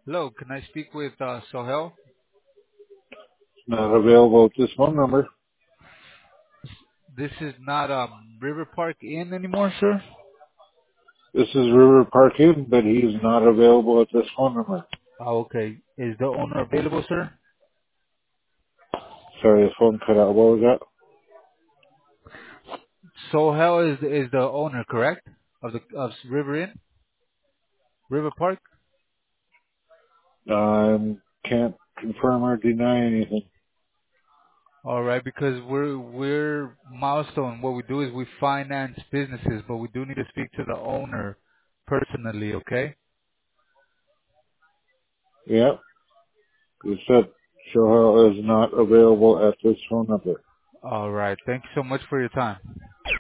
Hello, can I speak with Sohel? Not available at this phone number. This is not River Park Inn anymore, sir. This is River Park Inn, but he's not available at this phone number. Oh, okay. Is the owner available, sir? Sorry, the phone cut out. What was Sohel is the owner, correct? Of River Inn, River Park. that? Can't confirm or deny anything. All right, because we're Milestone. What we do is we finance businesses, but we do need to speak to the owner personally. Okay. Yeah, you said Shohel is not available at this phone number. All right. Thank you so much for your time.